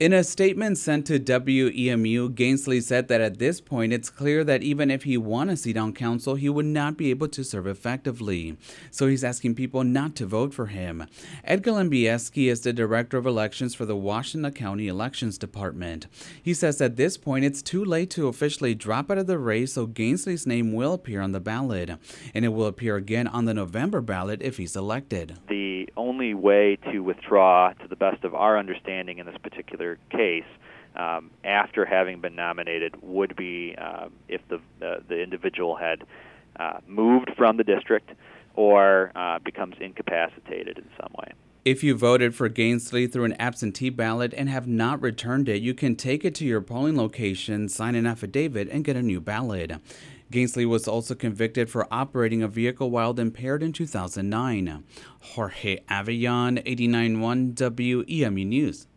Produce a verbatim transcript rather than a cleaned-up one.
In a statement sent to W E M U, Gainsley said that at this point it's clear that even if he won a seat on council, he would not be able to serve effectively. So he's asking people not to vote for him. Edgar Lembieski is the director of elections for the Washington County Elections Department. He says at this point it's too late to officially drop out of the race, so Gainsley's name will appear on the ballot, and it will appear again on the November ballot if he's elected. The only way to withdraw, to the best of our understanding in this particular case, um, after having been nominated, would be uh, if the, the the individual had uh, moved from the district or uh, becomes incapacitated in some way. If you voted for Gainsley through an absentee ballot and have not returned it, you can take it to your polling location, sign an affidavit, and get a new ballot. Gainsley was also convicted for operating a vehicle while impaired in two thousand nine. Jorge Avellon, eighty-nine point one W E M U News.